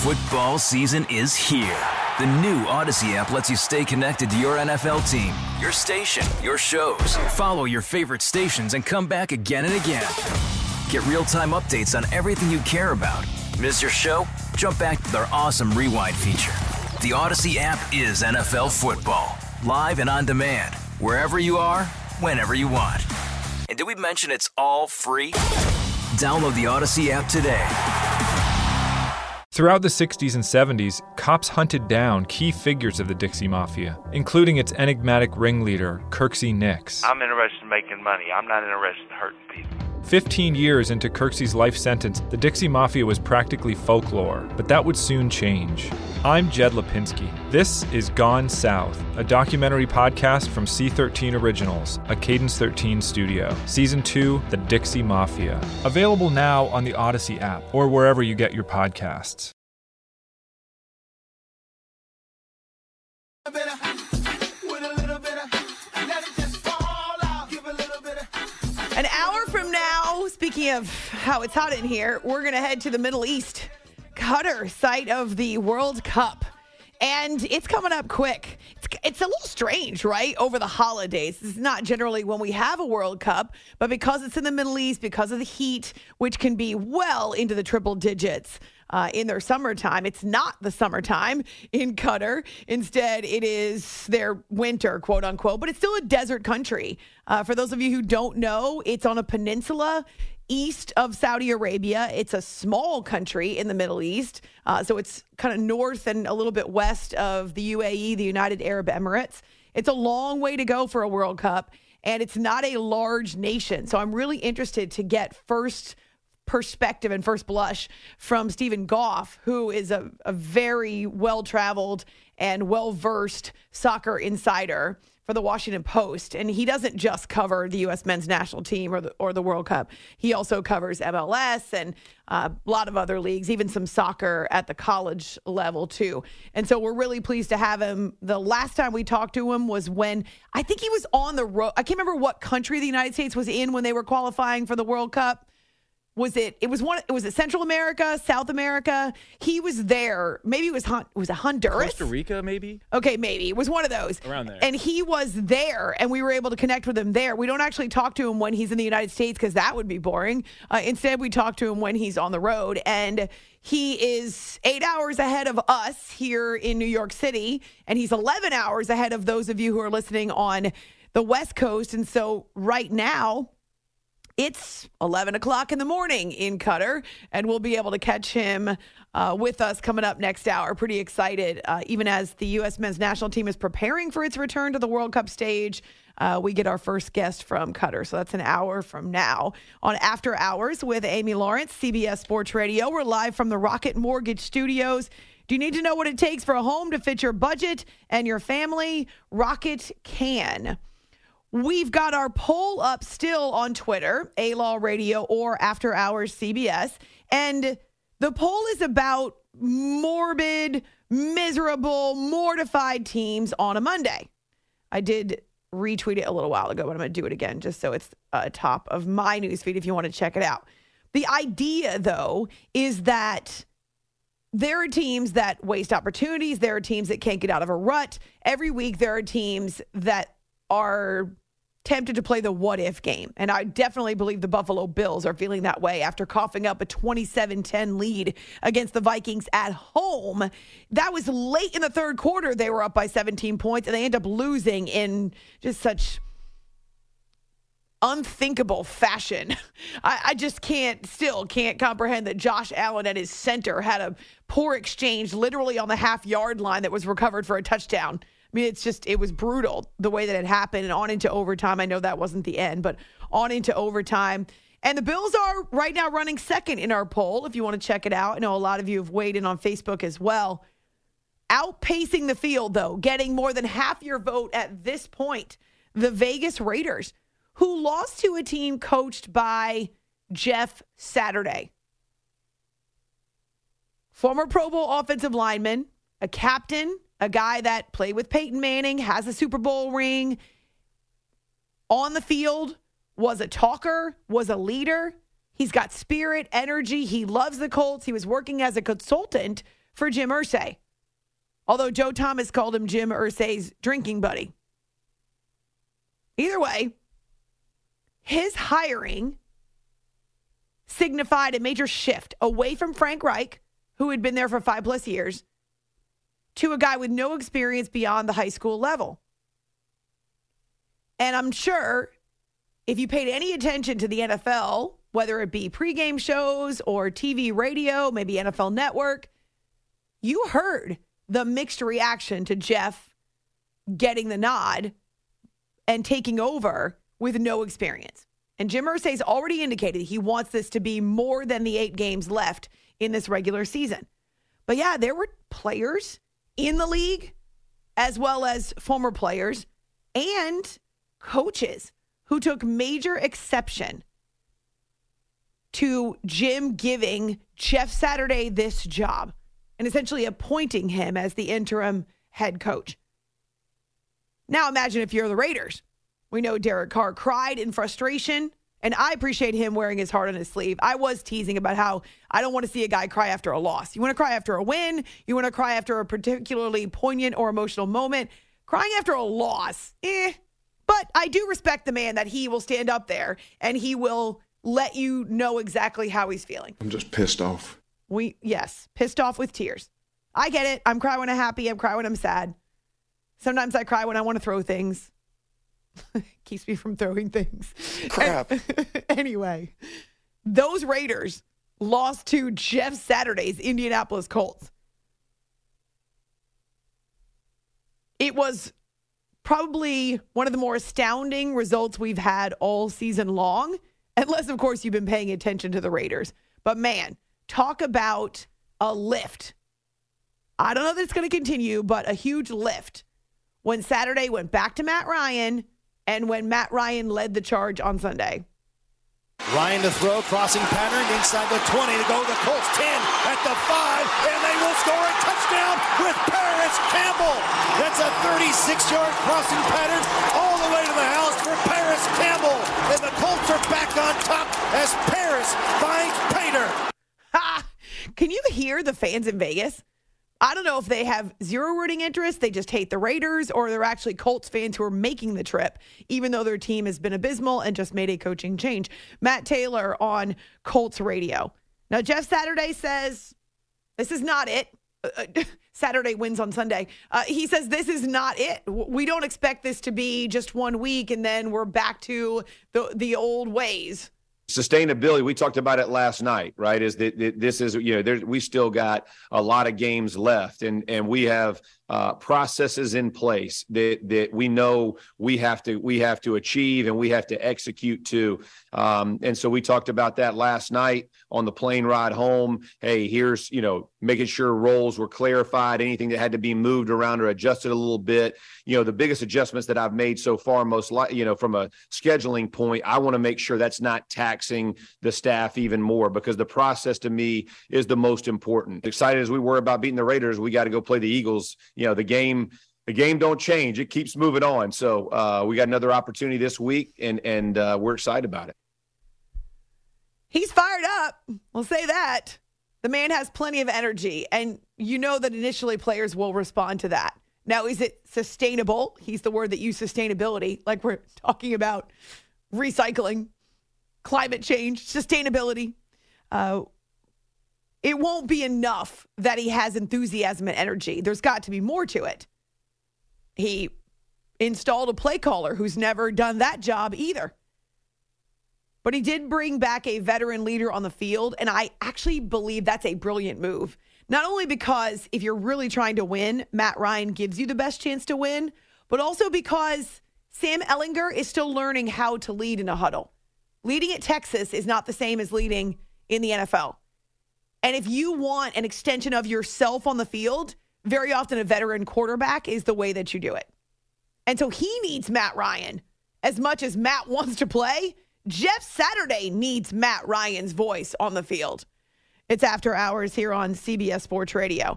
Football season is here. The new Odyssey app lets you stay connected to your NFL team, your station, your shows. Follow your favorite stations and come back again and again. Get real-time updates on everything you care about. Miss your show? Jump back to their awesome Rewind feature. The Odyssey app is NFL football. Live and on demand. Wherever you are, whenever you want. And did we mention it's all free? Download the Odyssey app today. Throughout the 60s and 70s, cops hunted down key figures of the Dixie Mafia, including its enigmatic ringleader, Kirksey Nix. I'm interested in making money. I'm not interested in hurting people. 15 years into Kirksey's life sentence, the Dixie Mafia was practically folklore, but that would soon change. I'm Jed Lipinski. This is Gone South, a documentary podcast from C13 Originals, a Cadence 13 studio. Season 2, The Dixie Mafia. Available now on the Odyssey app or wherever you get your podcasts. An hour from now, speaking of how it's hot in here, we're going to head to the Middle East, Qatar, site of the World Cup. And it's coming up quick. It's a little strange, right? Over the holidays. This is not generally when we have a World Cup, but because it's in the Middle East, because of the heat, which can be well into the triple digits in their summertime. It's not the summertime in Qatar. Instead, it is their winter, quote unquote, but it's still a desert country. For those of you who don't know, it's on a peninsula east of Saudi Arabia. It's a small country in the Middle East. So it's kind of north and a little bit west of the UAE, the United Arab Emirates. It's a long way to go for a World Cup, and it's not a large nation. So I'm really interested to get first perspective and first blush from Stephen Goff, who is a very well-traveled and well-versed soccer insider for the Washington Post. And he doesn't just cover the U.S. men's national team or the World Cup. He also covers MLS and a lot of other leagues, even some soccer at the college level too. And so we're really pleased to have him. The last time we talked to him was when I think he was on the road. I can't remember what country the United States was in when they were qualifying for the World Cup. Was it Central America, South America? He was there. Maybe it was Honduras? Costa Rica, maybe? Okay, maybe. It was one of those. Around there. And he was there, and we were able to connect with him there. We don't actually talk to him when he's in the United States because that would be boring. Instead, we talk to him when he's on the road. And he is 8 hours ahead of us here in New York City, and he's 11 hours ahead of those of you who are listening on the West Coast. And so right now, it's 11 o'clock in the morning in Qatar, and we'll be able to catch him with us coming up next hour. Pretty excited. Even as the U.S. men's national team is preparing for its return to the World Cup stage, we get our first guest from Qatar. So that's an hour from now on After Hours with Amy Lawrence, CBS Sports Radio. We're live from the Rocket Mortgage Studios. Do you need to know what it takes for a home to fit your budget and your family? Rocket can. We've got our poll up still on Twitter, A-Law Radio or After Hours CBS. And the poll is about morbid, miserable, mortified teams on a Monday. I did retweet it a little while ago, but I'm going to do it again just so it's top of my newsfeed if you want to check it out. The idea, though, is that there are teams that waste opportunities. There are teams that can't get out of a rut. Every week there are teams that are tempted to play the what-if game. And I definitely believe the Buffalo Bills are feeling that way after coughing up a 27-10 lead against the Vikings at home. That was late in the third quarter. They were up by 17 points, and they end up losing in just such unthinkable fashion. I just can't comprehend that Josh Allen at his center had a poor exchange literally on the half-yard line that was recovered for a touchdown. I mean, it was brutal the way that it happened and on into overtime. I know that wasn't the end, but on into overtime. And the Bills are right now running second in our poll, if you want to check it out. I know a lot of you have weighed in on Facebook as well. Outpacing the field, though, getting more than half your vote at this point, the Vegas Raiders, who lost to a team coached by Jeff Saturday. Former Pro Bowl offensive lineman, a captain, a guy that played with Peyton Manning, has a Super Bowl ring, on the field, was a talker, was a leader. He's got spirit, energy. He loves the Colts. He was working as a consultant for Jim Irsay. Although Joe Thomas called him Jim Irsay's drinking buddy. Either way, his hiring signified a major shift away from Frank Reich, who had been there for 5+ years, to a guy with no experience beyond the high school level. And I'm sure if you paid any attention to the NFL, whether it be pregame shows or TV, radio, maybe NFL Network, you heard the mixed reaction to Jeff getting the nod and taking over with no experience. And Jim Irsay's already indicated he wants this to be more than the 8 games left in this regular season. But yeah, there were players in the league, as well as former players and coaches who took major exception to Jim giving Jeff Saturday this job and essentially appointing him as the interim head coach. Now imagine if you're the Raiders. We know Derek Carr cried in frustration, and I appreciate him wearing his heart on his sleeve. I was teasing about how I don't want to see a guy cry after a loss. You want to cry after a win. You want to cry after a particularly poignant or emotional moment. Crying after a loss, But I do respect the man that he will stand up there and he will let you know exactly how he's feeling. I'm just pissed off. Yes, pissed off with tears. I get it. I'm crying when I'm happy. I'm crying when I'm sad. Sometimes I cry when I want to throw things. Keeps me from throwing things. Crap. Anyway, those Raiders lost to Jeff Saturday's Indianapolis Colts. It was probably one of the more astounding results we've had all season long, unless, of course, you've been paying attention to the Raiders. But, man, talk about a lift. I don't know that it's going to continue, but a huge lift when Saturday went back to Matt Ryan and when Matt Ryan led the charge on Sunday. Ryan to throw, crossing pattern inside the 20 to go. The Colts 10 at the 5, and they will score a touchdown with Paris Campbell. That's a 36-yard crossing pattern all the way to the house for Paris Campbell. And the Colts are back on top as Paris finds Pater. Ha! Can you hear the fans in Vegas? I don't know if they have zero rooting interest, they just hate the Raiders, or they're actually Colts fans who are making the trip, even though their team has been abysmal and just made a coaching change. Matt Taylor on Colts radio. Now, Jeff Saturday says, this is not it. Saturday wins on Sunday. He says, this is not it. We don't expect this to be just 1 week and then we're back to the old ways. Sustainability, we talked about it last night, right? Is that this is, we still got a lot of games left, and we have processes in place that we know we have to achieve and we have to execute to. And so we talked about that last night on the plane ride home. Hey, here's, making sure roles were clarified, anything that had to be moved around or adjusted a little bit. The biggest adjustments that I've made so far, most likely, from a scheduling point, I want to make sure that's not taxing the staff even more, because the process to me is the most important. Excited as we were about beating the Raiders, we got to go play the Eagles. The game don't change. It keeps moving on. So we got another opportunity this week, and we're excited about it. He's fired up. We'll say that. The man has plenty of energy, and you know that initially players will respond to that. Now, is it sustainable? He's the word that used sustainability, like we're talking about recycling, climate change, sustainability. It won't be enough that he has enthusiasm and energy. There's got to be more to it. He installed a play caller who's never done that job either. But he did bring back a veteran leader on the field, and I actually believe that's a brilliant move. Not only because if you're really trying to win, Matt Ryan gives you the best chance to win, but also because Sam Ehlinger is still learning how to lead in a huddle. Leading at Texas is not the same as leading in the NFL. And if you want an extension of yourself on the field, very often a veteran quarterback is the way that you do it. And so he needs Matt Ryan. As much as Matt wants to play, Jeff Saturday needs Matt Ryan's voice on the field. It's After Hours here on CBS Sports Radio.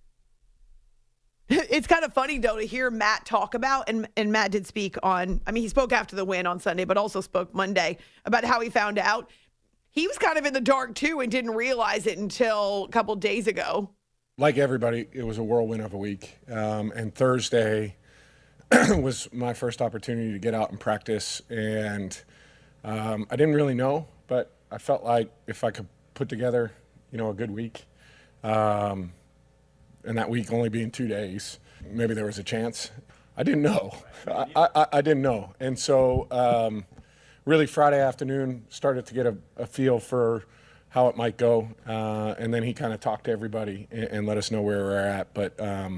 It's kind of funny, though, to hear Matt talk about, and Matt did speak on, he spoke after the win on Sunday, but also spoke Monday about how he found out. He was kind of in the dark, too, and didn't realize it until a couple days ago. Like everybody, it was a whirlwind of a week. And Thursday was my first opportunity to get out and practice. And I didn't really know, but I felt like if I could put together, a good week, and that week only being 2 days, maybe there was a chance. I didn't know. I didn't know. And so really Friday afternoon started to get a feel for how it might go. And then he kind of talked to everybody and let us know where we're at. But,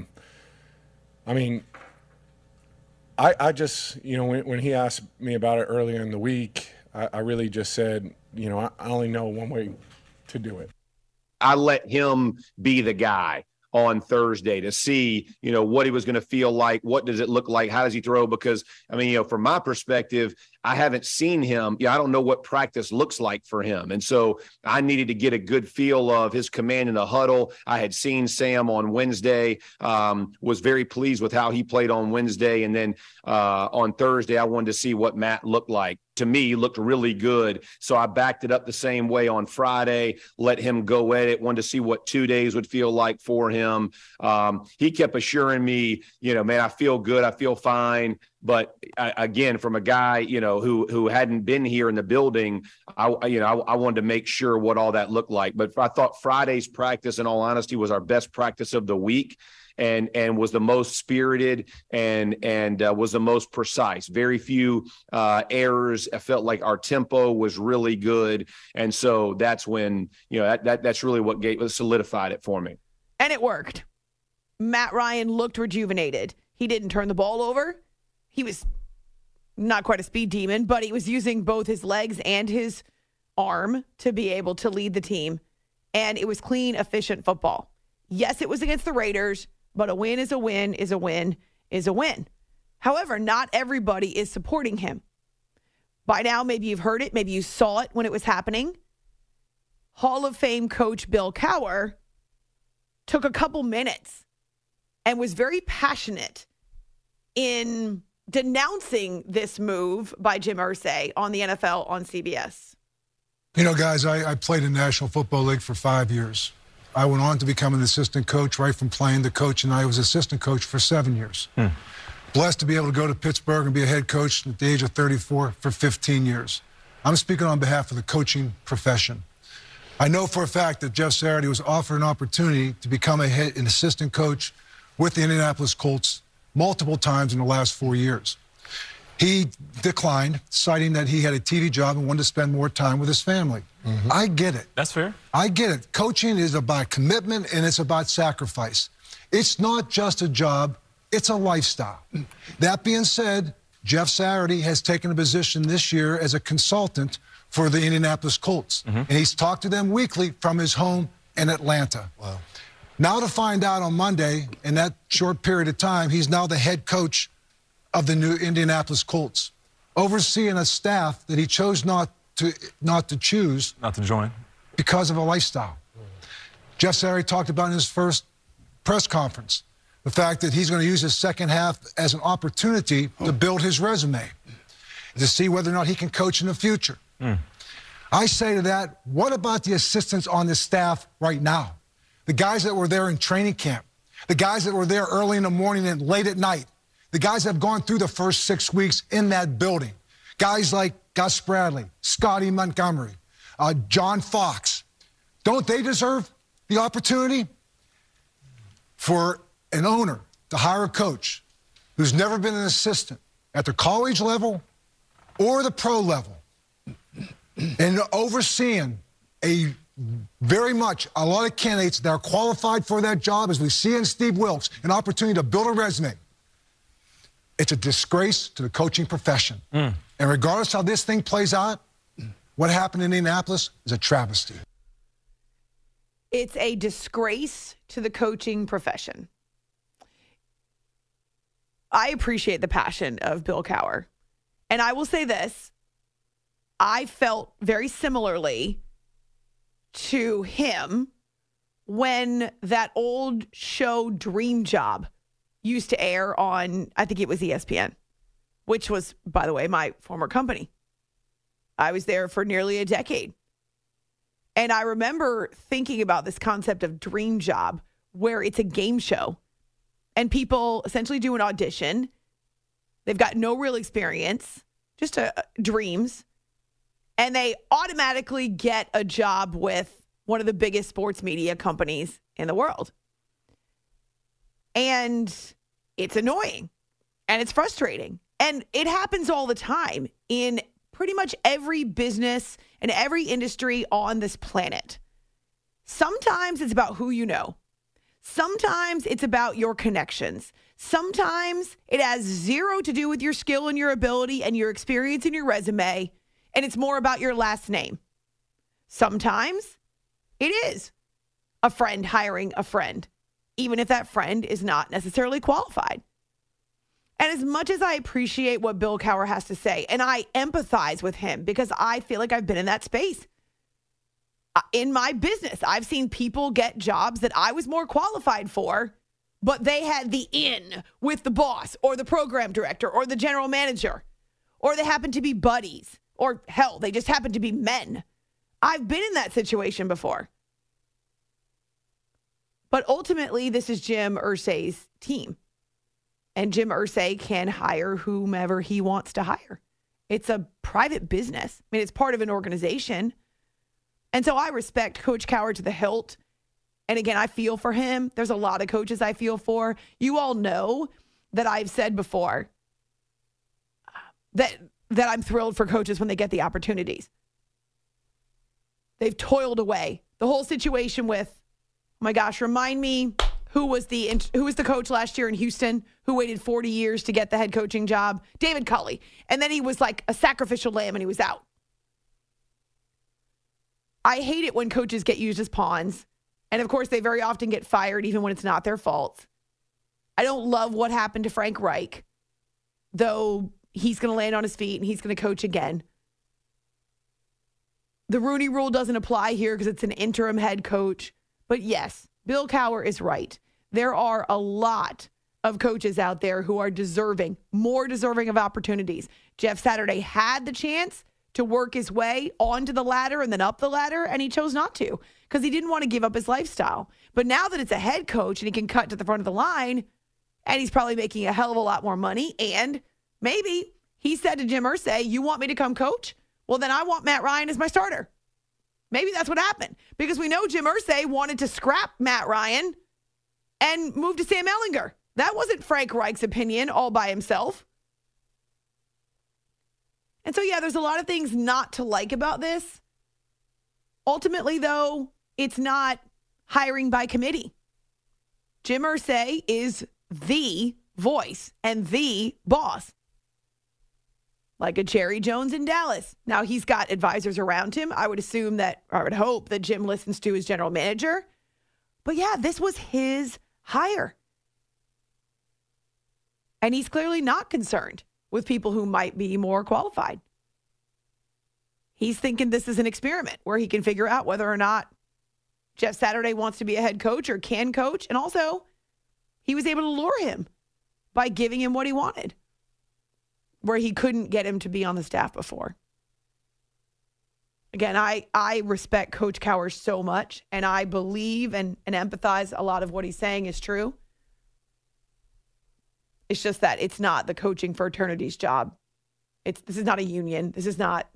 I just, when he asked me about it earlier in the week, I really just said, I only know one way to do it. I let him be the guy on Thursday to see, what he was going to feel like. What does it look like? How does he throw? Because, from my perspective, I haven't seen him. I don't know what practice looks like for him. And so I needed to get a good feel of his command in the huddle. I had seen Sam on Wednesday, was very pleased with how he played on Wednesday. And then on Thursday, I wanted to see what Matt looked like. To me, looked really good. So I backed it up the same way on Friday, let him go at it, wanted to see what 2 days would feel like for him. He kept assuring me, man, I feel good. I feel fine. But again, from a guy, who hadn't been here in the building, I wanted to make sure what all that looked like. But I thought Friday's practice, in all honesty, was our best practice of the week. And was the most spirited and was the most precise. Very few errors. I felt like our tempo was really good, and so that's when that's really what solidified it for me. And it worked. Matt Ryan looked rejuvenated. He didn't turn the ball over. He was not quite a speed demon, but he was using both his legs and his arm to be able to lead the team, and it was clean, efficient football. Yes, it was against the Raiders. But a win is a win is a win is a win. However, not everybody is supporting him. By now, maybe you've heard it. Maybe you saw it when it was happening. Hall of Fame coach Bill Cowher took a couple minutes and was very passionate in denouncing this move by Jim Irsay on the NFL on CBS. Guys, I played in the National Football League for 5 years. I went on to become an assistant coach right from playing the coach, and I was assistant coach for 7 years. Blessed to be able to go to Pittsburgh and be a head coach at the age of 34 for 15 years. I'm speaking on behalf of the coaching profession. I know for a fact that Jeff Saturday was offered an opportunity to become an assistant coach with the Indianapolis Colts multiple times in the last 4 years. He declined, citing that he had a TV job and wanted to spend more time with his family. Mm-hmm. I get it. That's fair. I get it. Coaching is about commitment and it's about sacrifice. It's not just a job, it's a lifestyle. That being said, Jeff Saturday has taken a position this year as a consultant for the Indianapolis Colts. Mm-hmm. And he's talked to them weekly from his home in Atlanta. Wow. Now to find out on Monday, in that short period of time, he's now the head coach of the new Indianapolis Colts, overseeing a staff that he chose not to join because of a lifestyle. Jeff Saturday talked about in his first press conference the fact that he's going to use his second half as an opportunity to build his resume, to see whether or not he can coach in the future. I say to that, what about the assistants on the staff right now? The guys that were there in training camp, the guys that were there early in the morning and late at night, the guys that have gone through the first 6 weeks in that building. Guys like Gus Bradley, Scotty Montgomery, John Fox. Don't they deserve the opportunity for an owner to hire a coach who's never been an assistant at the college level or the pro level and overseeing a lot of candidates that are qualified for that job, as we see in Steve Wilks, an opportunity to build a resume? It's a disgrace to the coaching profession. And regardless how this thing plays out, what happened in Indianapolis is a travesty. It's a disgrace to the coaching profession. I appreciate the passion of Bill Cowher. And I will say this. I felt very similarly to him when that old show Dream Job used to air on, I think it was ESPN, which was, by the way, my former company. I was there for nearly a decade. And I remember thinking about this concept of dream job where it's a game show and people essentially do an audition. They've got no real experience, just dreams, and they automatically get a job with one of the biggest sports media companies in the world. And it's annoying and it's frustrating. And it happens all the time in pretty much every business and every industry on this planet. Sometimes it's about who you know. Sometimes it's about your connections. Sometimes it has zero to do with your skill and your ability and your experience and your resume, and it's more about your last name. Sometimes it is a friend hiring a friend, even if that friend is not necessarily qualified. And as much as I appreciate what Bill Cowher has to say, and I empathize with him because I feel like I've been in that space. In my business, I've seen people get jobs that I was more qualified for, but they had the in with the boss or the program director or the general manager, or they happen to be buddies, or hell, they just happen to be men. I've been in that situation before. But ultimately, this is Jim Irsay's team. And Jim Irsay can hire whomever he wants to hire. It's a private business. I mean, it's part of an organization. And so I respect Coach Cowher to the hilt. And again, I feel for him. There's a lot of coaches I feel for. You all know that I've said before that I'm thrilled for coaches when they get the opportunities. They've toiled away. The whole situation with, oh my gosh, remind me, who was the coach last year in Houston who waited 40 years to get the head coaching job? David Culley. And then he was like a sacrificial lamb and he was out. I hate it when coaches get used as pawns. And of course, they very often get fired even when it's not their fault. I don't love what happened to Frank Reich, though he's going to land on his feet and he's going to coach again. The Rooney Rule doesn't apply here because it's an interim head coach. But yes, Bill Cowher is right. There are a lot of coaches out there who are more deserving of opportunities. Jeff Saturday had the chance to work his way onto the ladder and then up the ladder, and he chose not to because he didn't want to give up his lifestyle. But now that it's a head coach and he can cut to the front of the line, and he's probably making a hell of a lot more money, and maybe he said to Jim Irsay, you want me to come coach? Well, then I want Matt Ryan as my starter. Maybe that's what happened because we know Jim Irsay wanted to scrap Matt Ryan and move to Sam Ehlinger. That wasn't Frank Reich's opinion all by himself. And so, yeah, there's a lot of things not to like about this. Ultimately, though, it's not hiring by committee. Jim Irsay is the voice and the boss. Like a Jerry Jones in Dallas. Now, he's got advisors around him. I would hope that Jim listens to his general manager. But yeah, this was his hire. And he's clearly not concerned with people who might be more qualified. He's thinking this is an experiment where he can figure out whether or not Jeff Saturday wants to be a head coach or can coach. And also, he was able to lure him by giving him what he wanted, where he couldn't get him to be on the staff before. Again, I respect Coach Cowher so much, and I believe and empathize a lot of what he's saying is true. It's just that it's not the coaching fraternity's job. This is not a union. This is not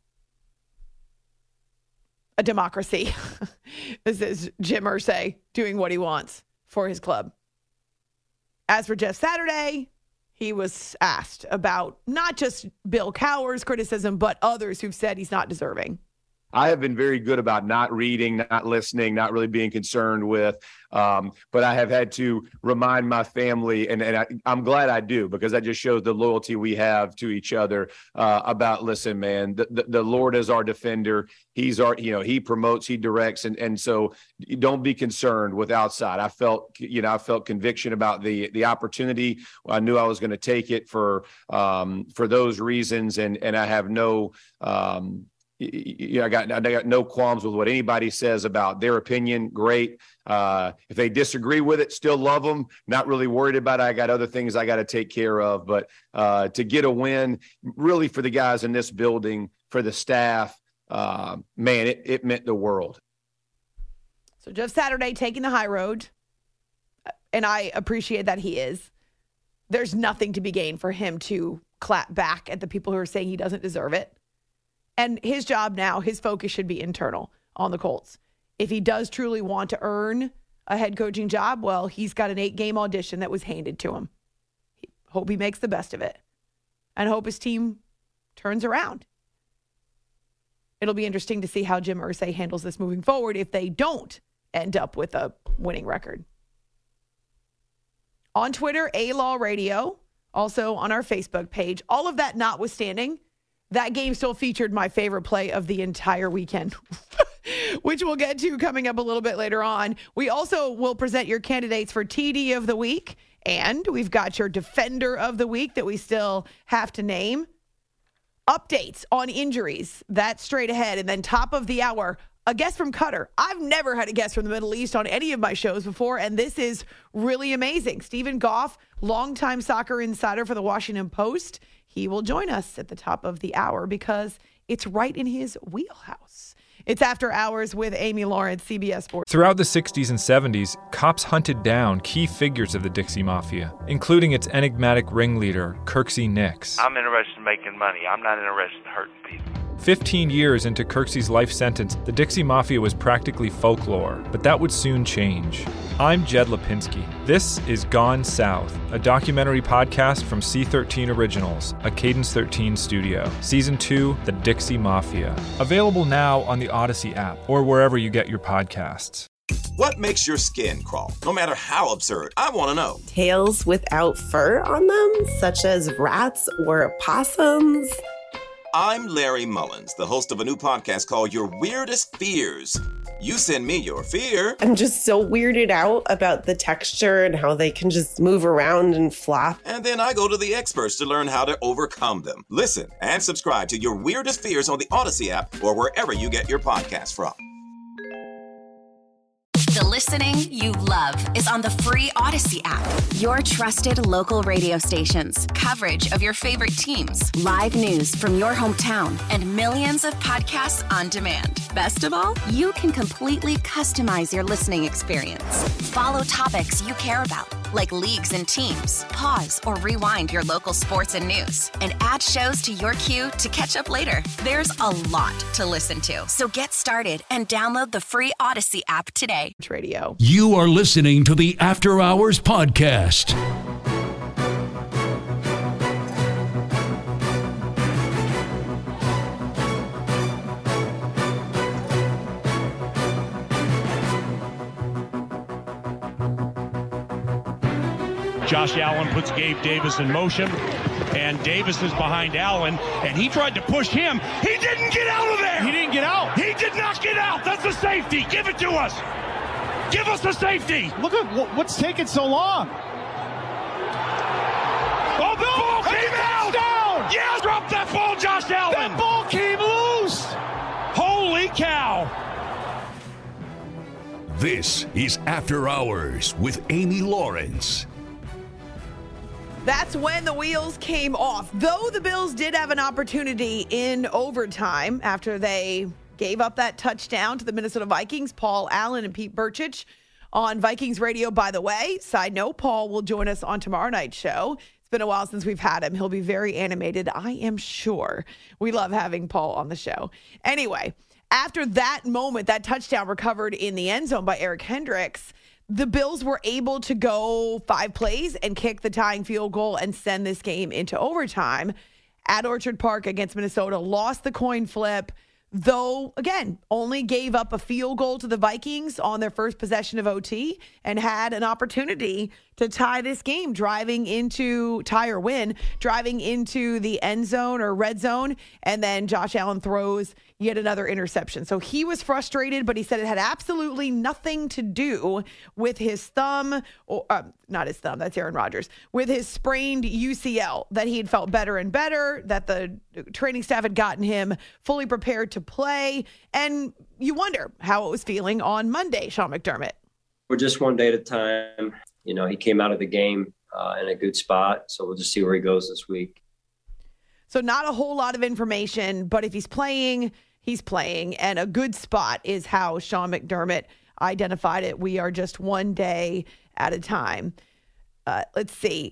a democracy. This is Jim Irsay doing what he wants for his club. As for Jeff Saturday, he was asked about not just Bill Cowher's criticism, but others who've said he's not deserving. I have been very good about not reading, not listening, not really being concerned with. But I have had to remind my family, and I'm glad I do, because that just shows the loyalty we have to each other about, listen, man, the Lord is our defender. He's our, he promotes, he directs. And so don't be concerned with outside. I felt conviction about the opportunity. I knew I was going to take it for those reasons. And I have no, I got no qualms with what anybody says about their opinion. Great. If they disagree with it, still love them. Not really worried about it. I got other things I got to take care of. But to get a win, really, for the guys in this building, for the staff, man, it meant the world. So Jeff Saturday taking the high road. and I appreciate that he is, there's nothing to be gained for him to clap back at the people who are saying he doesn't deserve it. And his job now, his focus should be internal on the Colts. If he does truly want to earn a head coaching job, well, he's got an 8-game audition that was handed to him. Hope he makes the best of it and hope his team turns around. It'll be interesting to see how Jim Irsay handles this moving forward if they don't end up with a winning record. On Twitter, A-Law Radio, also on our Facebook page. All of that notwithstanding, that game still featured my favorite play of the entire weekend, which we'll get to coming up a little bit later on. We also will present your candidates for TD of the week, and we've got your Defender of the week that we still have to name. Updates on injuries, that's straight ahead. And then top of the hour, a guest from Qatar. I've never had a guest from the Middle East on any of my shows before, and this is really amazing. Stephen Goff, longtime soccer insider for the Washington Post. He will join us at the top of the hour because it's right in his wheelhouse. It's After Hours with Amy Lawrence, CBS Sports. Throughout the 60s and 70s, cops hunted down key figures of the Dixie Mafia, including its enigmatic ringleader, Kirksey Nix. I'm interested in making money. I'm not interested in hurting people. 15 years into Kirksey's life sentence, the Dixie Mafia was practically folklore, but that would soon change. I'm Jed Lipinski. This is Gone South, a documentary podcast from C13 Originals, a Cadence 13 studio. Season 2, The Dixie Mafia. Available now on the Odyssey app or wherever you get your podcasts. What makes your skin crawl? No matter how absurd, I want to know. Tails without fur on them, such as rats or opossums. I'm Larry Mullins, the host of a new podcast called Your Weirdest Fears. You send me your fear. I'm just so weirded out about the texture and how they can just move around and flop. And then I go to the experts to learn how to overcome them. Listen and subscribe to Your Weirdest Fears on the Odyssey app or wherever you get your podcasts from. The listening you love is on the free Odyssey app. Your trusted local radio stations, coverage of your favorite teams, live news from your hometown, and millions of podcasts on demand. Best of all, you can completely customize your listening experience. Follow topics you care about, like leagues and teams. Pause or rewind your local sports and news, and add shows to your queue to catch up later. There's a lot to listen to, so get started and download the free Odyssey app today. Radio. You are listening to the After Hours Podcast. Josh Allen puts Gabe Davis in motion, and Davis is behind Allen, and he tried to push him. He didn't get out of there. He didn't get out. He did not get out. That's a safety. Give it to us. Give us a safety. Look at what's taking so long. Oh, the ball came out. Down. Yeah, drop that ball, Josh Allen. That ball came loose. Holy cow. This is After Hours with Amy Lawrence. That's when the wheels came off. Though the Bills did have an opportunity in overtime after they gave up that touchdown to the Minnesota Vikings. Paul Allen and Pete Burchich on Vikings radio, by the way. Side note, Paul will join us on tomorrow night's show. It's been a while since we've had him. He'll be very animated, I am sure. We love having Paul on the show. Anyway, after that moment, that touchdown recovered in the end zone by Eric Hendricks, the Bills were able to go 5 plays and kick the tying field goal and send this game into overtime at Orchard Park against Minnesota. Lost the coin flip, though, again, only gave up a field goal to the Vikings on their first possession of OT and had an opportunity to tie this game, driving into the end zone or red zone, and then Josh Allen throws yet another interception. So he was frustrated, but he said it had absolutely nothing to do with his thumb, or not his thumb, that's Aaron Rodgers, with his sprained UCL, that he had felt better and better, that the training staff had gotten him fully prepared to play. And you wonder how it was feeling on Monday, Sean McDermott. We're just one day at a time. You know, he came out of the game in a good spot, so we'll just see where he goes this week. So not a whole lot of information, but if he's playing, he's playing, and a good spot is how Sean McDermott identified it. We are just one day at a time. Let's see.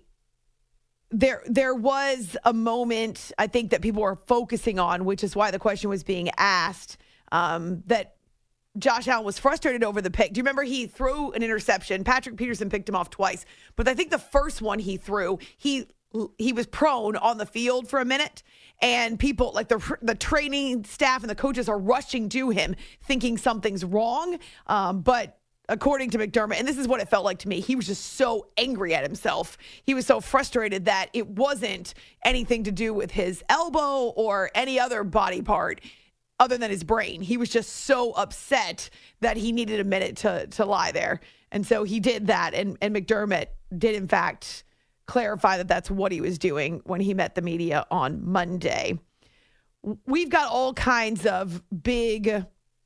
There was a moment, I think, that people were focusing on, which is why the question was being asked, that Josh Allen was frustrated over the pick. Do you remember he threw an interception? Patrick Peterson picked him off twice. But I think the first one he threw, he was prone on the field for a minute, and people, like the training staff and the coaches, are rushing to him thinking something's wrong. But according to McDermott, and this is what it felt like to me, he was just so angry at himself. He was so frustrated that it wasn't anything to do with his elbow or any other body part other than his brain. He was just so upset that he needed a minute to lie there. And so he did that. And McDermott did, in fact, clarify that that's what he was doing when he met the media on Monday. We've got all kinds of big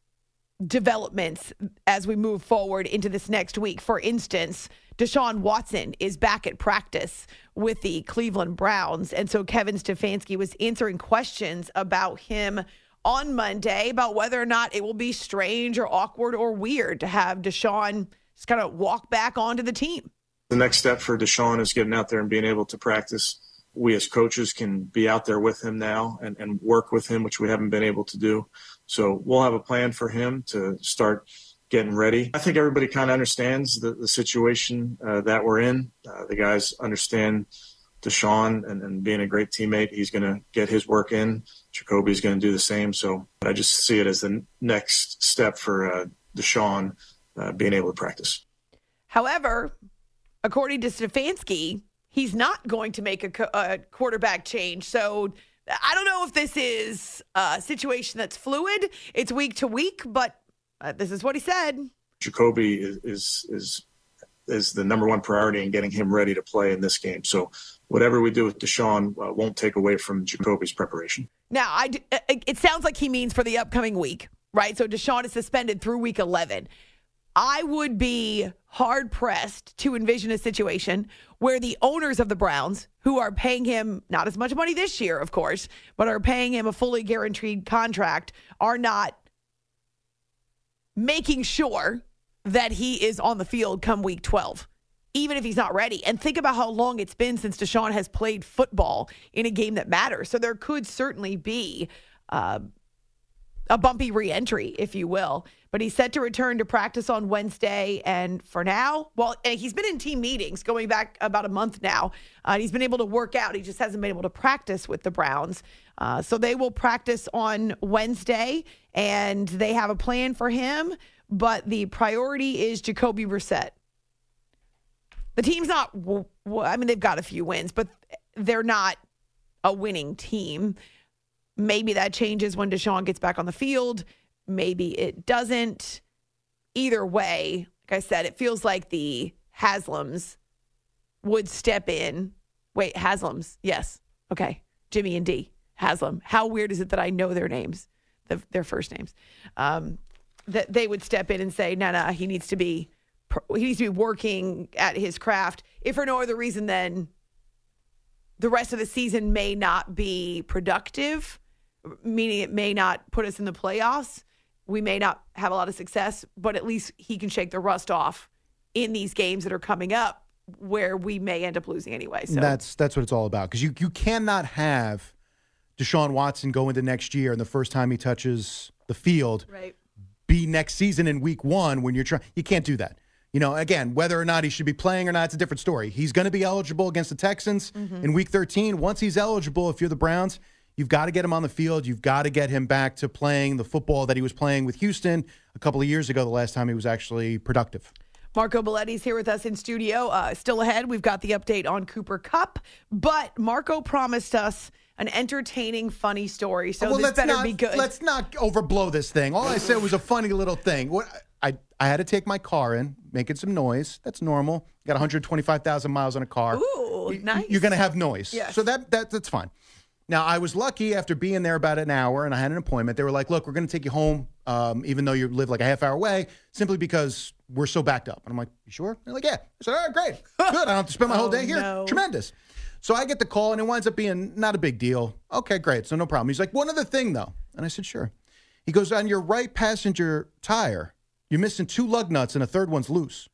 developments as we move forward into this next week. For instance, Deshaun Watson is back at practice with the Cleveland Browns. And so Kevin Stefanski was answering questions about him on Monday about whether or not it will be strange or awkward or weird to have Deshaun just kind of walk back onto the team. The next step for Deshaun is getting out there and being able to practice. We as coaches can be out there with him now and work with him, which we haven't been able to do. So we'll have a plan for him to start getting ready. I think everybody kind of understands the situation that we're in. The guys understand Deshaun and being a great teammate. He's going to get his work in. Jacoby's going to do the same. So I just see it as the next step for Deshaun being able to practice. However, according to Stefanski, he's not going to make a quarterback change. So I don't know if this is a situation that's fluid. It's week to week, but this is what he said. Jacoby is the number one priority in getting him ready to play in this game. So whatever we do with Deshaun won't take away from Jacoby's preparation. Now, it sounds like he means for the upcoming week, right? So Deshaun is suspended through week 11. I would be hard-pressed to envision a situation where the owners of the Browns, who are paying him not as much money this year, of course, but are paying him a fully guaranteed contract, are not making sure that he is on the field come week 12, even if he's not ready. And think about how long it's been since Deshaun has played football in a game that matters. So there could certainly be a bumpy reentry, if you will. But he's set to return to practice on Wednesday. And for now, well, he's been in team meetings going back about a month now. He's been able to work out. He just hasn't been able to practice with the Browns. So they will practice on Wednesday, and they have a plan for him. But the priority is Jacoby Brissett. The team's not, I mean, they've got a few wins, but they're not a winning team. Maybe that changes when Deshaun gets back on the field. Maybe it doesn't. Either way, like I said, it feels like the Haslams would step in. Wait, Haslams. Yes. Okay. Jimmy and Dee. Haslam. How weird is it that I know their names, their first names? That they would step in and say, no, he needs to be working at his craft. If for no other reason than the rest of the season may not be productive, meaning it may not put us in the playoffs. We may not have a lot of success, but at least he can shake the rust off in these games that are coming up where we may end up losing anyway. So that's what it's all about, because you cannot have Deshaun Watson go into next year and the first time he touches the field be next season in week 1 when you're trying. You can't do that. You know, again, whether or not he should be playing or not, it's a different story. He's going to be eligible against the Texans in week 13. Once he's eligible, if you're the Browns, you've got to get him on the field. You've got to get him back to playing the football that he was playing with Houston a couple of years ago, the last time he was actually productive. Marco Belletti's here with us in studio. Still ahead, we've got the update on Cooper Kupp, but Marco promised us an entertaining, funny story, so this better be good. Let's not overblow this thing. All I said was a funny little thing. I had to take my car in, making some noise. That's normal. Got 125,000 miles on a car. Ooh, nice. You're going to have noise. Yes. So that's fine. Now, I was lucky after being there about an hour, and I had an appointment. They were like, look, we're going to take you home, even though you live like a half hour away, simply because we're so backed up. And I'm like, you sure? They're like, yeah. I said, all right, great. Good. I don't have to spend my whole day here. No. Tremendous. So I get the call, and it winds up being not a big deal. Okay, great. So no problem. He's like, one other thing, though. And I said, sure. He goes, on your right passenger tire, you're missing 2 lug nuts, and a third one's loose.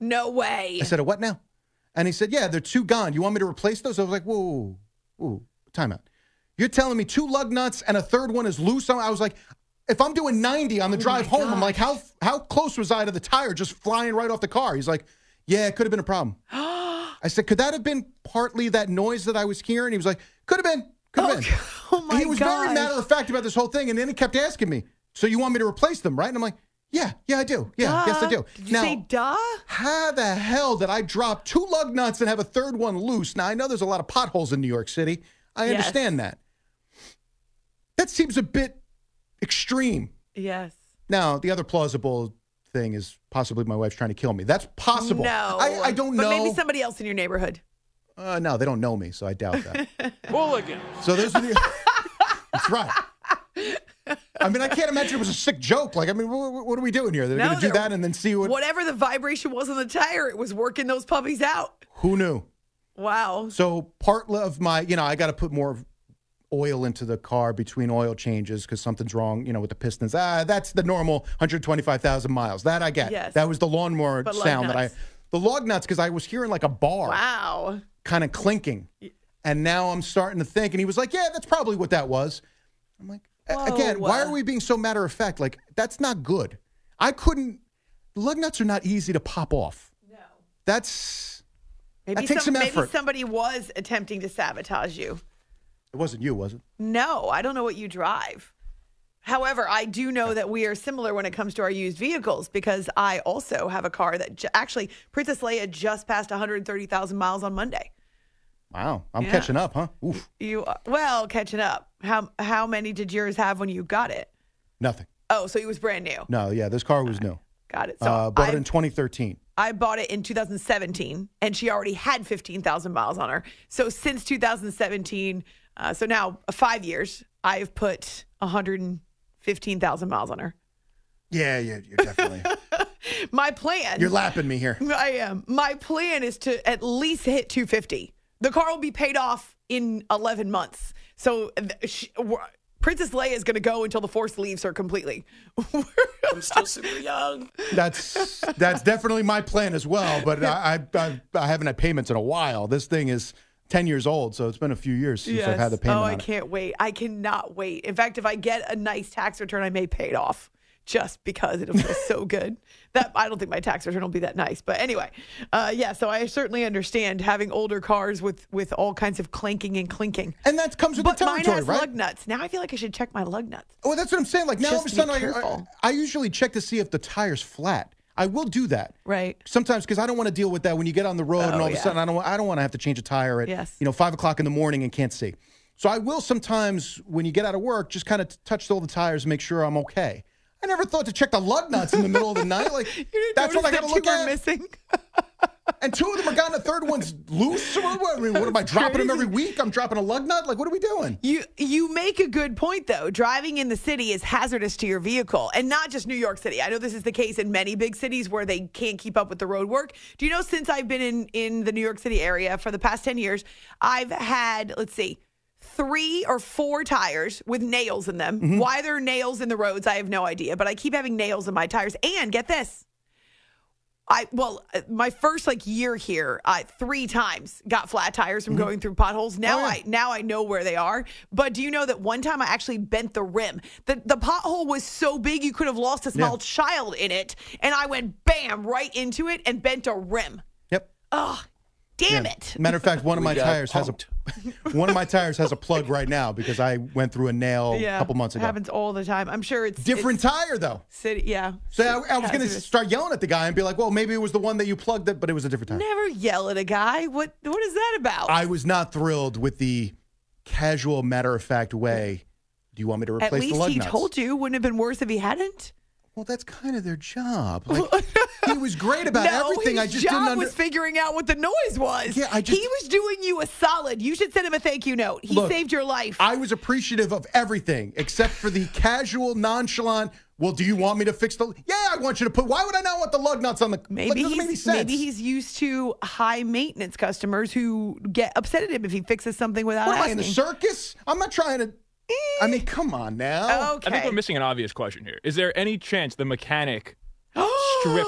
No way. I said, a what now? And he said, yeah, they're 2 gone. You want me to replace those? I was like, whoa, time out. You're telling me 2 lug nuts and a third one is loose? I was like, if I'm doing 90 on the drive home, I'm like, how close was I to the tire just flying right off the car? He's like, yeah, it could have been a problem. I said, could that have been partly that noise that I was hearing? He was like, could have been. Oh, my God. He was very matter of fact about this whole thing. And then he kept asking me, so you want me to replace them, right? And I'm like, yeah, I do. Yeah, yes, I do. Did you say duh? How the hell did I drop 2 lug nuts and have a third one loose? Now, I know there's a lot of potholes in New York City. I understand that. That seems a bit extreme. Yes. Now, the other plausible thing is possibly my wife's trying to kill me. That's possible. No. I don't know. But maybe somebody else in your neighborhood. No, they don't know me, so I doubt that. Hooligan. So those are the... That's right. I mean, I can't imagine it was a sick joke. Like, I mean, what are we doing here? They're going to do that and then see what... Whatever the vibration was on the tire, it was working those puppies out. Who knew? Wow. So part of my, I got to put more oil into the car between oil changes because something's wrong, with the pistons. That's the normal 125,000 miles. That I get. Yes. That was the lawnmower But sound lug nuts. The lug nuts, because I was hearing like a bar. Wow. Kind of clinking. And now I'm starting to think, and he was like, yeah, that's probably what that was. I'm like, again, why are we being so matter of fact? Like, that's not good. Lug nuts are not easy to pop off. No. That takes some effort. Maybe somebody was attempting to sabotage you. It wasn't you, was it? No, I don't know what you drive. However, I do know that we are similar when it comes to our used vehicles because I also have a car that actually, Princess Leia just passed 130,000 miles on Monday. Wow. I'm catching up, huh? Oof. Catching up. How many did yours have when you got it? Nothing. Oh, so it was brand new. No, yeah, this car was new. Got it. So bought it in 2013. I bought it in 2017, and she already had 15,000 miles on her. So since 2017, so now 5 years, I've put 115,000 miles on her. Yeah, you're definitely. My plan. You're lapping me here. I am. My plan is to at least hit 250. The car will be paid off in 11 months. So Princess Leia is going to go until the Force leaves her completely. I'm still super young. That's definitely my plan as well. But I haven't had payments in a while. This thing is 10 years old, so it's been a few years since I've had the payment on it. I can't wait. I cannot wait. In fact, if I get a nice tax return, I may pay it off just because it'll feel so good. I don't think my tax return will be that nice. But anyway, so I certainly understand having older cars with all kinds of clanking and clinking. And that comes with the territory, mine has right? lug nuts. Now I feel like I should check my lug nuts. Well, that's what I'm saying. Like now, all of a sudden, I usually check to see if the tire's flat. I will do that. Right. Sometimes because I don't want to deal with that when you get on the road and all of a sudden I don't want to have to change a tire at 5 o'clock in the morning and can't see. So I will sometimes when you get out of work just kind of touch all the tires and make sure I'm okay. I never thought to check the lug nuts in the middle of the night. Like that's what I got to look at. Missing. And 2 of them are gone. The third one's loose. What am I dropping them every week? I'm dropping a lug nut. Like what are we doing? You make a good point though. Driving in the city is hazardous to your vehicle, and not just New York City. I know this is the case in many big cities where they can't keep up with the road work. Do you know since I've been in the New York City area for the past 10 years, I've had 3 or 4 tires with nails in them. Mm-hmm. Why there are nails in the roads, I have no idea. But I keep having nails in my tires. And get this. My first year here, 3 times got flat tires from going through potholes. Now I know where they are. But do you know that one time I actually bent the rim? The pothole was so big you could have lost a small child in it. And I went bam right into it and bent a rim. Yep. Ugh. Damn it. Matter of fact, one of my tires has a plug right now because I went through a nail a couple months ago. It happens all the time. I'm sure it's different tire though. City, yeah. So I was going to start yelling at the guy and be like, "Well, maybe it was the one that you plugged it, but it was a different tire." Never yell at a guy. What is that about? I was not thrilled with the casual, matter of fact way. Do you want me to replace the lug nuts? At least he told you. Wouldn't it have been worse if he hadn't? Well, that's kind of their job. He was great about everything. His job was figuring out what the noise was. Yeah, he was doing you a solid. You should send him a thank you note. He saved your life. I was appreciative of everything except for the casual, nonchalant. Well, do you want me to fix the? Yeah, I want you to put. Why would I not want the lug nuts on the? Maybe he's used to high maintenance customers who get upset at him if he fixes something without asking. What am I in the circus? I'm not trying to. I mean, come on now. Okay. I think we're missing an obvious question here. Is there any chance the mechanic stripped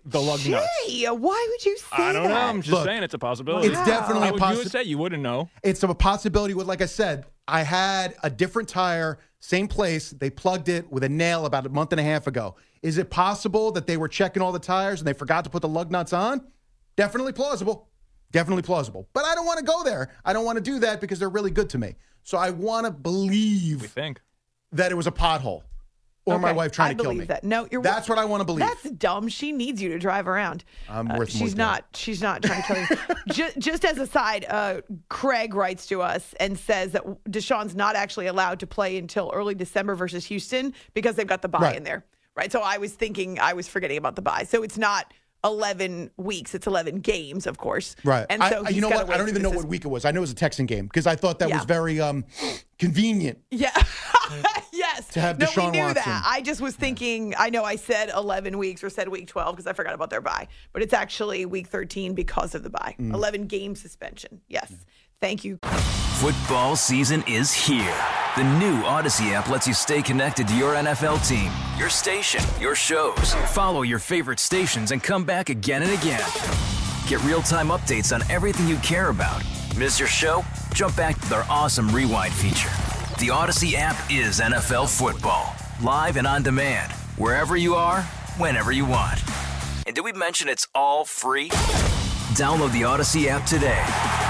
the lug nuts. Jay, why would you say I don't know. that? I'm just saying it's a possibility. It's definitely a You would possibility. say you wouldn't know. It's a possibility. Like I said, I had a different tire, same place. They plugged it with a nail about a month and a half ago. Is it possible that they were checking all the tires and they forgot to put the lug nuts on? Definitely plausible. Definitely plausible. But I don't want to go there. I don't want to do that because they're really good to me. So I want to believe that it was a pothole or my wife trying to kill me. That. No, That's what I want to believe. That's dumb. She needs you to drive around. I'm worth She's not trying to kill you. just as a side, Craig writes to us and says that Deshaun's not actually allowed to play until early December versus Houston because they've got the bye in there. Right. So I was forgetting about the bye. So it's not 11 weeks. It's 11 games, of course. Right. And so you know what? I don't even know what week it was. I know it was a Texan game because I thought that was very convenient. Yeah. Yes. To have Deshaun we knew Watson. that. I just was thinking, I know I said 11 weeks or said week 12 because I forgot about their bye, but it's actually week 13 because of the bye. 11 game suspension. Yes. Thank you. Football season is here. The new Odyssey app lets you stay connected to your NFL team, your station, your shows. Follow your favorite stations and come back again and again. Get real-time updates on everything you care about. Miss your show? Jump back to our awesome Rewind feature. The Odyssey app is NFL football. Live and on demand. Wherever you are, whenever you want. And did we mention it's all free? Download the Odyssey app today.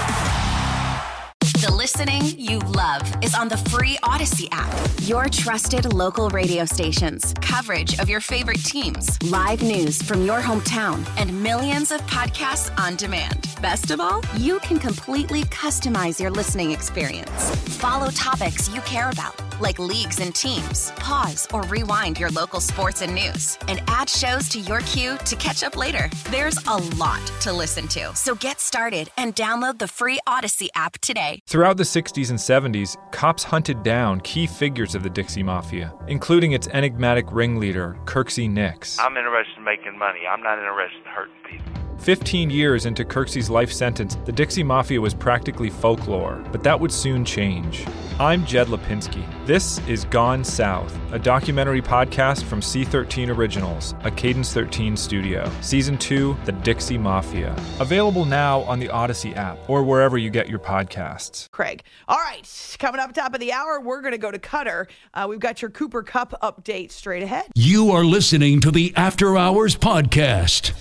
The listening you love is on the free Odyssey app. Your trusted local radio stations, coverage of your favorite teams, live news from your hometown, and millions of podcasts on demand. Best of all, you can completely customize your listening experience. Follow topics you care about, like leagues and teams. Pause or rewind your local sports and news, and add shows to your queue to catch up later. There's a lot to listen to, so get started and download the free Odyssey app today. Throughout the 60s and 70s, cops hunted down key figures of the Dixie Mafia, including its enigmatic ringleader, Kirksey Nix. I'm interested in making money. I'm not interested in hurting people. 15 years into Kirksey's life sentence, the Dixie Mafia was practically folklore, but that would soon change. I'm Jed Lipinski. This is Gone South, a documentary podcast from C13 Originals, a Cadence 13 studio. Season 2, The Dixie Mafia. Available now on the Odyssey app or wherever you get your podcasts. Craig. All right, coming up top of the hour, we're going to go to Qatar. We've got your Cooper Kupp update straight ahead. You are listening to the After Hours Podcast.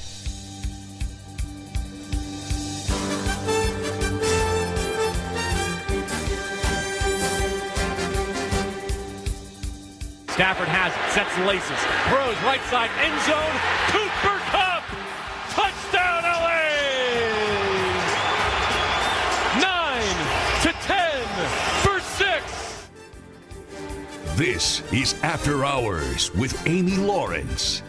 Stafford has it, sets the laces, throws right side, end zone, Cooper Kupp! Touchdown, LA! 9-10 for 6. This is After Hours with Amy Lawrence.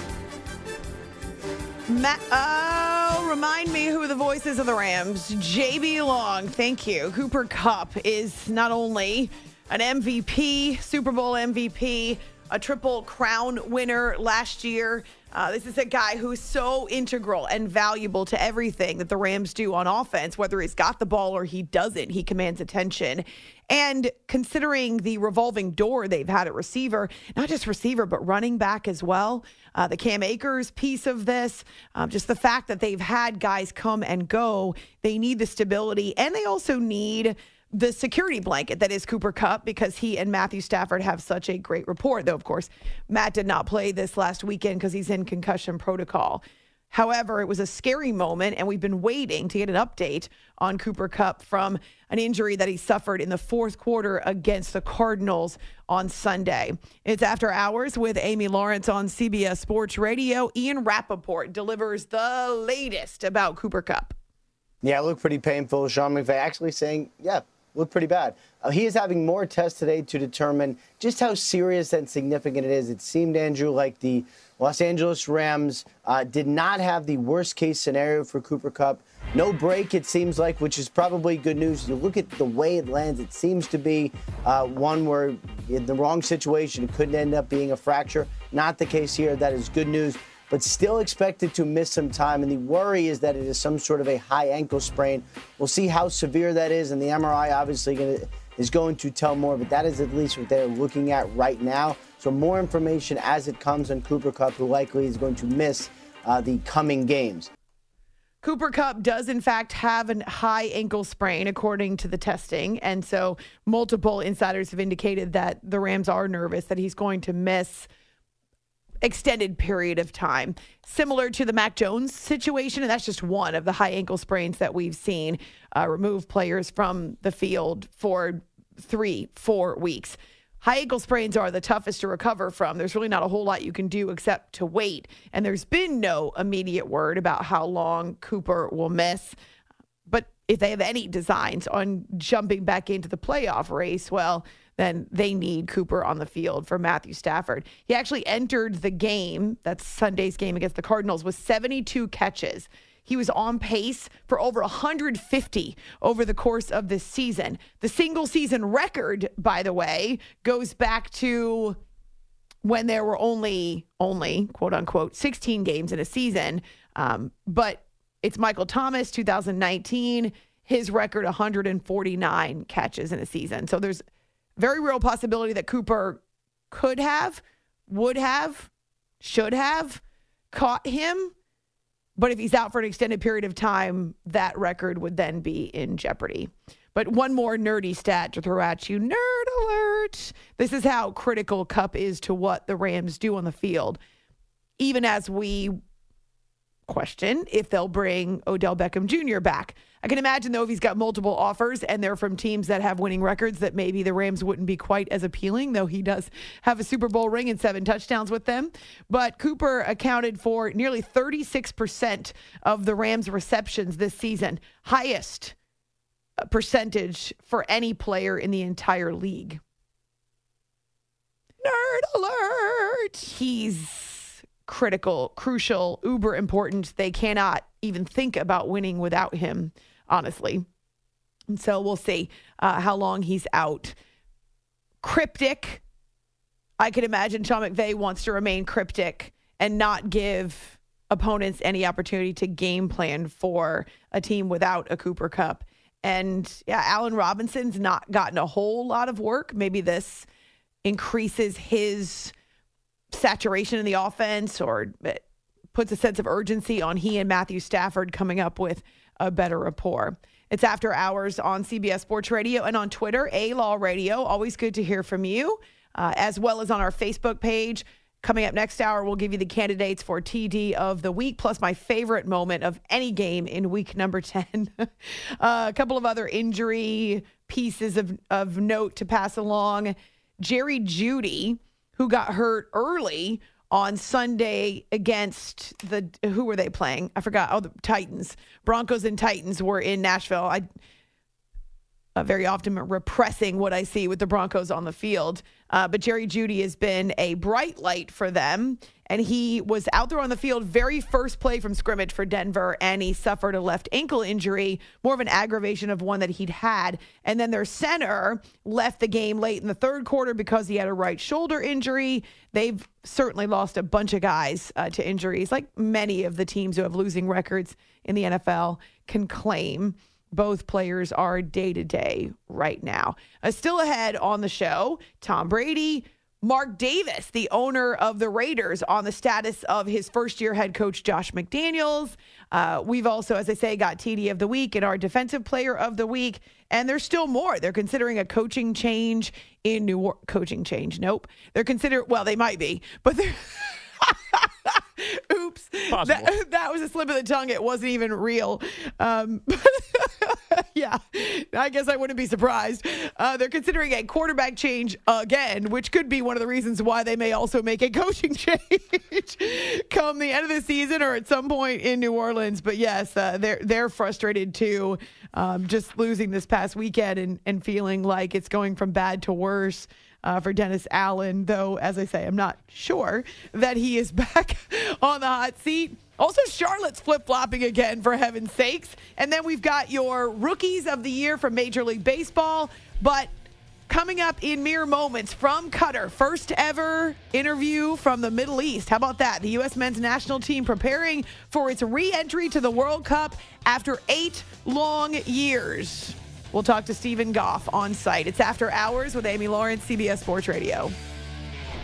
Remind me who the voice is of the Rams. JB Long, thank you. Cooper Kupp is not only an MVP, Super Bowl MVP, a Triple Crown winner last year. This is a guy who's so integral and valuable to everything that the Rams do on offense, whether he's got the ball or he doesn't. He commands attention. And considering the revolving door they've had at receiver, not just receiver, but running back as well, the Cam Akers piece of this, just the fact that they've had guys come and go, they need the stability, and they also need the security blanket that is Cooper Kupp, because he and Matthew Stafford have such a great rapport. Though, of course, Matt did not play this last weekend because he's in concussion protocol. However, it was a scary moment, and we've been waiting to get an update on Cooper Kupp from an injury that he suffered in the fourth quarter against the Cardinals on Sunday. It's After Hours with Amy Lawrence on CBS Sports Radio. Ian Rappaport delivers the latest about Cooper Kupp. Yeah, it looked pretty painful. Sean McVay actually saying, looked pretty bad. He is having more tests today to determine just how serious and significant it is. It seemed, Andrew, like the Los Angeles Rams did not have the worst-case scenario for Cooper Kupp. No break, it seems like, which is probably good news. You look at the way it lands, it seems to be one where in the wrong situation, it could end up being a fracture. Not the case here. That is good news, but still expected to miss some time. And the worry is that it is some sort of a high ankle sprain. We'll see how severe that is, and the MRI obviously is going to tell more, but that is at least what they're looking at right now. So more information as it comes on Cooper Kupp, who likely is going to miss the coming games. Cooper Kupp does, in fact, have a high ankle sprain, according to the testing. And so multiple insiders have indicated that the Rams are nervous that he's going to miss extended period of time, similar to the Mac Jones situation. And that's just one of the high ankle sprains that we've seen remove players from the field for 3-4 weeks. High ankle sprains are the toughest to recover from. There's really not a whole lot you can do except to wait. And there's been no immediate word about how long Cooper will miss. But if they have any designs on jumping back into the playoff race, well, then they need Cooper on the field for Matthew Stafford. He actually entered the game, that's Sunday's game against the Cardinals, with 72 catches. He was on pace for over 150 over the course of this season. The single season record, by the way, goes back to when there were only quote unquote 16 games in a season. But it's Michael Thomas, 2019, his record 149 catches in a season. So there's very real possibility that Cooper could have, would have, should have caught him. But if he's out for an extended period of time, that record would then be in jeopardy. But one more nerdy stat to throw at you. Nerd alert. This is how critical Kupp is to what the Rams do on the field. Even as we question if they'll bring Odell Beckham Jr. back. I can imagine, though, if he's got multiple offers and they're from teams that have winning records, that maybe the Rams wouldn't be quite as appealing, though he does have a Super Bowl ring and 7 touchdowns with them. But Cooper accounted for nearly 36% of the Rams' receptions this season, highest percentage for any player in the entire league. Nerd alert! He's critical, crucial, uber important. They cannot even think about winning without him, honestly. And so we'll see how long he's out. Cryptic. I can imagine Sean McVay wants to remain cryptic and not give opponents any opportunity to game plan for a team without a Cooper Kupp. And yeah, Allen Robinson's not gotten a whole lot of work. Maybe this increases his saturation in the offense or puts a sense of urgency on he and Matthew Stafford coming up with a better rapport. It's After Hours on CBS Sports Radio and on Twitter, A-Law Radio. Always good to hear from you, as well as on our Facebook page. Coming up next hour, we'll give you the candidates for TD of the week, plus my favorite moment of any game in week number 10. A couple of other injury pieces of note to pass along. Jerry Jeudy, who got hurt early on Sunday against who were they playing? I forgot. Oh, the Titans. Broncos and Titans were in Nashville. I very often repressing what I see with the Broncos on the field. But Jerry Jeudy has been a bright light for them. And he was out there on the field very first play from scrimmage for Denver, and he suffered a left ankle injury, more of an aggravation of one that he'd had. And then their center left the game late in the third quarter because he had a right shoulder injury. They've certainly lost a bunch of guys to injuries, like many of the teams who have losing records in the NFL can claim. Both players are day-to-day right now. Still ahead on the show, Tom Brady, Mark Davis, the owner of the Raiders, on the status of his first-year head coach, Josh McDaniels. We've also, as I say, got TD of the week and our defensive player of the week. And there's still more. They're considering a coaching change in New Orleans. Coaching change? Nope. They're considering, well, they might be, but they're... Oops. That was a slip of the tongue. It wasn't even real. Yeah, I guess I wouldn't be surprised. They're considering a quarterback change again, which could be one of the reasons why they may also make a coaching change come the end of the season or at some point in New Orleans. But yes, they're frustrated too, just losing this past weekend and feeling like it's going from bad to worse. For Dennis Allen, though, as I say, I'm not sure that he is back on the hot seat. Also, Charlotte's flip-flopping again, for heaven's sakes. And then we've got your rookies of the year from Major League Baseball. But coming up in mere moments from Qatar, first ever interview from the Middle East. How about that? The U.S. men's national team preparing for its re-entry to the World Cup after 8 long years. We'll talk to Stephen Goff on site. It's After Hours with Amy Lawrence, CBS Sports Radio.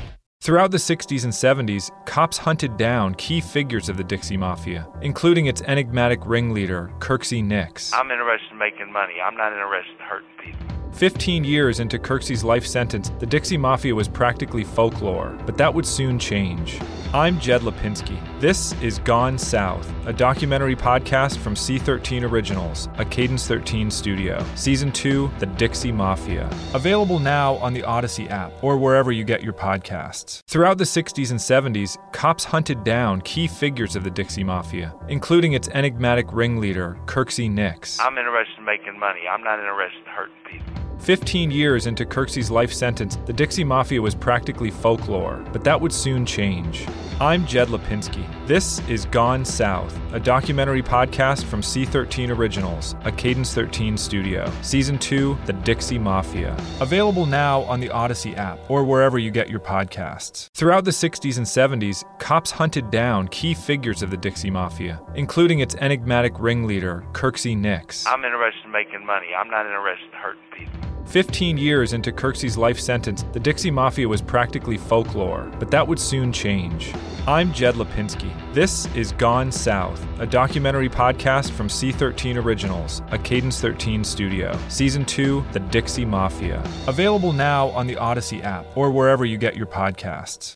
Throughout the 60s and 70s, cops hunted down key figures of the Dixie Mafia, including its enigmatic ringleader, Kirksey Nix. I'm interested in making money. I'm not interested in hurting people. 15 years into Kirksey's life sentence, the Dixie Mafia was practically folklore, but that would soon change. I'm Jed Lipinski. This is Gone South, a documentary podcast from C13 Originals, a Cadence 13 studio. Season 2, The Dixie Mafia. Available now on the Odyssey app or wherever you get your podcasts. Throughout the 60s and 70s, cops hunted down key figures of the Dixie Mafia, including its enigmatic ringleader, Kirksey Nix. I'm interested in making money. I'm not interested in hurting people. 15 years into Kirksey's life sentence, the Dixie Mafia was practically folklore, but that would soon change. I'm Jed Lipinski. This is Gone South, a documentary podcast from C13 Originals, a Cadence 13 studio. Season 2, The Dixie Mafia. Available now on the Odyssey app or wherever you get your podcasts. Throughout the 60s and 70s, cops hunted down key figures of the Dixie Mafia, including its enigmatic ringleader, Kirksey Nix. I'm interested in making money. I'm not interested in hurting people. 15 years into Kirksey's life sentence, the Dixie Mafia was practically folklore, but that would soon change. I'm Jed Lipinski. This is Gone South, a documentary podcast from C13 Originals, a Cadence 13 studio. Season 2, The Dixie Mafia. Available now on the Odyssey app or wherever you get your podcasts.